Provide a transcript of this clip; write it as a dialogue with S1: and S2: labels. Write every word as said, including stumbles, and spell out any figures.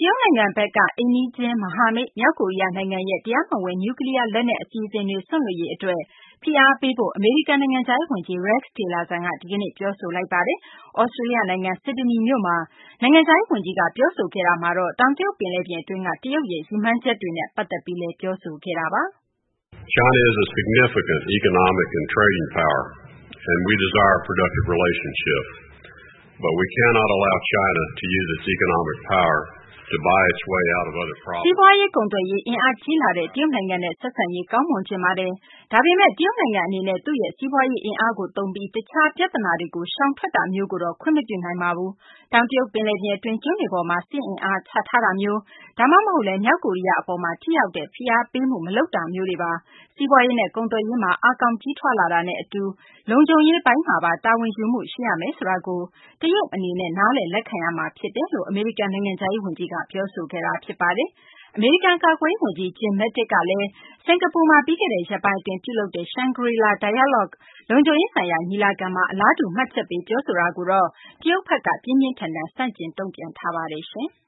S1: ရုတ်နိုင်ငံဘက်ကအိမ်နီးချင်းမဟာမိတ်မြောက်ကိုရီးယားနိုင်ငံရဲ့တရားမဝင်နျူကလ িয়ার လက်နက်အစီအစဉ်တွေစွန့်လွှတ်ရေးအတွက်ဖိအားပေးဖို့အမေရိကန်နိုင်ငံခြားရေးဝန်ကြီး Rex Tillerson ကဒီကနေ့ပြောဆိုလိုက်ပါတယ်။ သြစတြေးလျနိုင်ငံ Sydney မြို့မှာနိုင်ငံခြားရေးဝန်ကြီးကပြောဆိုခဲ့တာမှာတော့တောင်တရုတ်ပင်လယ်ပြင်အတွင်းကတရုတ်ရဲ့ရည်မှန်းချက်တွေနဲ့ပတ်သက်ပြီးလည်းပြောဆိုခဲ့တာပါ
S2: ။ China is a significant economic and trading power, and we desire a productive relationship. But we cannot allow China to use its economic power to buy its way out of other problems.
S1: စီးပွားရေးကုန်သွယ်ရေးအင်အားကြီးလာတဲ့တရုတ်နိုင်ငံနဲ့ဆက်ဆံရေးကောင်းမွန်ချင်ပါတယ်။ဒါပေမဲ့တရုတ်နိုင်ငံအနေနဲ့သူ့ရဲ့စီးပွားရေးအင်အားကိုသုံးပြီးတခြားပြဿနာတွေကိုရှောင်ထွက်တာမျိုးကိုတော့ခွင့်မပြုနိုင်ပါဘူး။တောင်တရုတ်ပင်လယ်ပြင်အတွင်းကျွန်းတွေပေါ်မှာစစ်အင်အားချထားတာမျိုးဒါမှမဟုတ်လည်းမြောက်ကိုရီးယားအပေါ်မှာထိရောက်တဲ့ဖိအားပေးမှုမလုပ်တာမျိုးတွေပါ။စီးပွားရေးနဲ့ကုန်သွယ်ရေးမှာအားကောင်းကြီးထွားလာတာနဲ့အတူလုံခြုံရေးပိုင်းမှာပါတာဝန်ယူမှုရှိရမယ်ဆိုတာကိုတရုတ်အနေနဲ့နားလည်လက်ခံရမှာဖြစ်တယ်လို့အမေရိကန်နိုင်ငံခြားရေးဝန်ကြီးကပြောဆိုခဲ့တာဖြစ်ပါတယ်။အမေရိကန်ကာကွယ်ရေးဝန်ကြီး Jim Mattis ကလည်းစင်ကာပူမှာပြီးခဲ့တဲ့ရက်ပိုင်းအတွင်းပြုလုပ်တဲ့ Shangri-La Dialogue လုံခြုံရေးဆိုင်ရာညီလာခံမှာအလားတူမှတ်ချက်ပေးပြောဆိုတာကိုတော့တရုတ်ဘက်ကပြင်းပြင်းထန်ထန်ဆန့်ကျင်တုံ့ပြန်ထားပါတယ်။